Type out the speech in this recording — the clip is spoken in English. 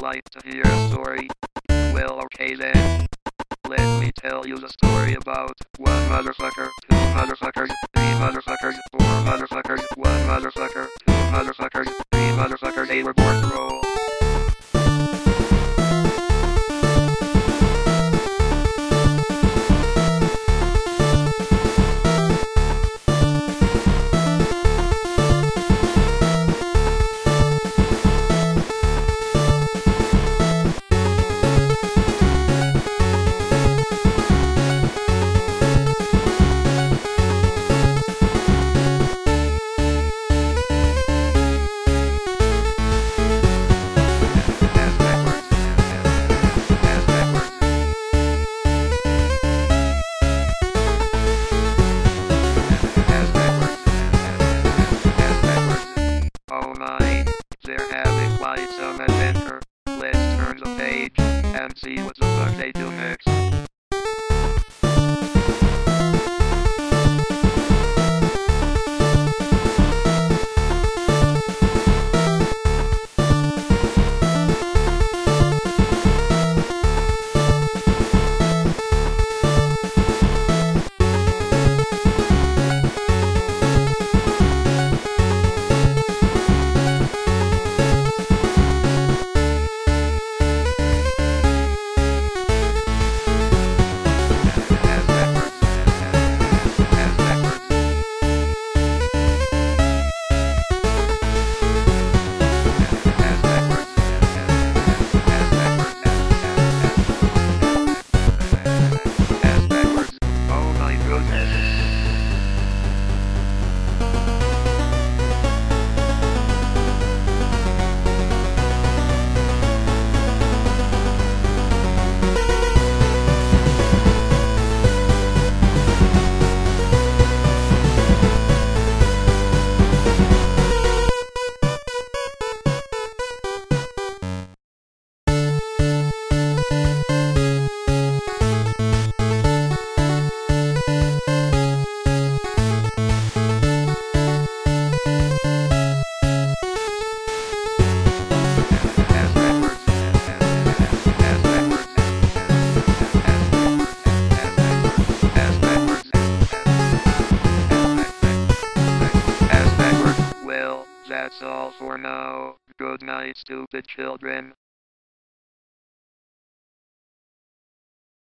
like to hear a story? Well, okay then. Let me tell you the story about one motherfucker, two motherfuckers, three motherfuckers, four motherfuckers, one motherfucker, two motherfuckers, three motherfuckers. They were born to roll. Oh my, they're having quite some adventure. Let's turn the page and see what the fuck they do next. Well, that's all for now. Good night, stupid children.